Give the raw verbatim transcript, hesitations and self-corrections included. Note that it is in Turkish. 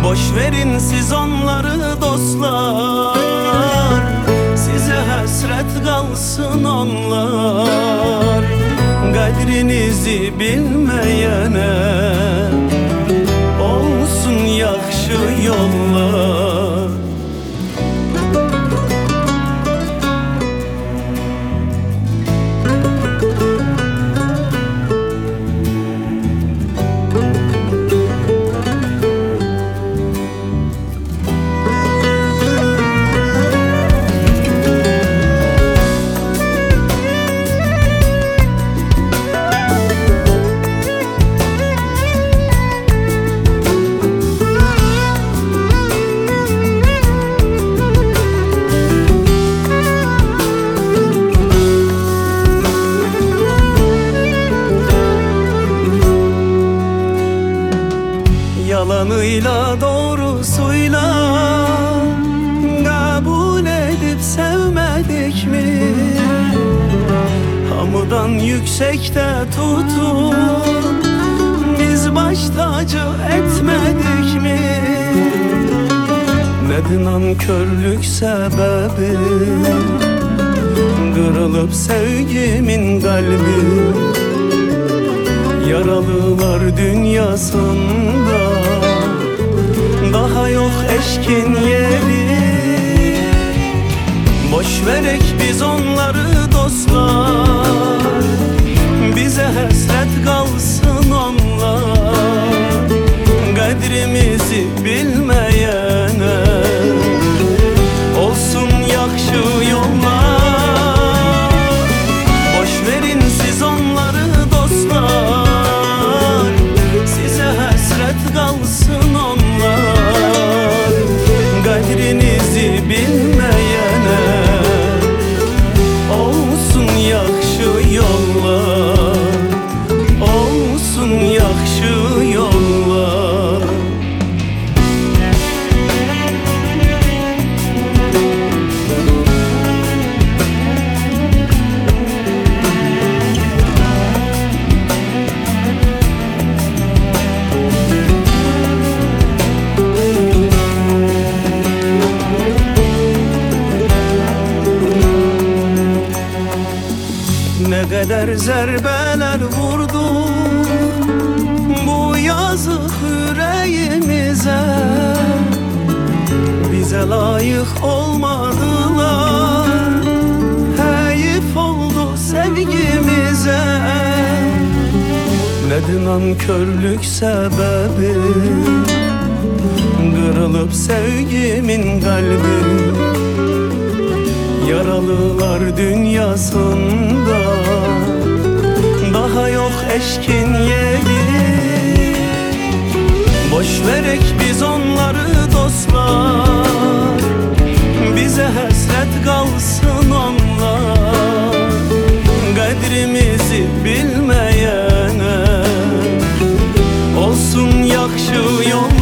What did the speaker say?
Boş verin siz onları dostlar, size hasret kalsın onlar. Kadrinizi bilmeyene olsun yakşı yollar. Yalanıyla doğrusuyla kabul edip sevmedik mi? Hamudan yüksekte tutup biz baş tacı etmedik mi? Nedir nankörlük sebebi? Kırılıp sevgimin kalbi, yaralılar dünyasında daha yok eşkin yeri. Boş verek biz onları dostlar, bize hasret kalsın onlar. Kadrimizi bilmeyene olsun yakşı yollar. Boş verin siz onları dostlar, size hasret kalsın onlar. Kadrinizi bilmeyene olsun yakşı yollar, olsun yakşı yollar. Ne kadar zerbeler vurdu bu yazık yüreğimize, bize layık olmadılar, heyif oldu sevgimize. Nedir nankörlük sebebi? Kırılıp sevgimin kalbi, yaralılar dünyasında daha yok eşkin yeri. Boş verek biz onları dostlar, bize hasret kalsın onlar. Kadrimizi bilmeyene olsun yakşı yollar.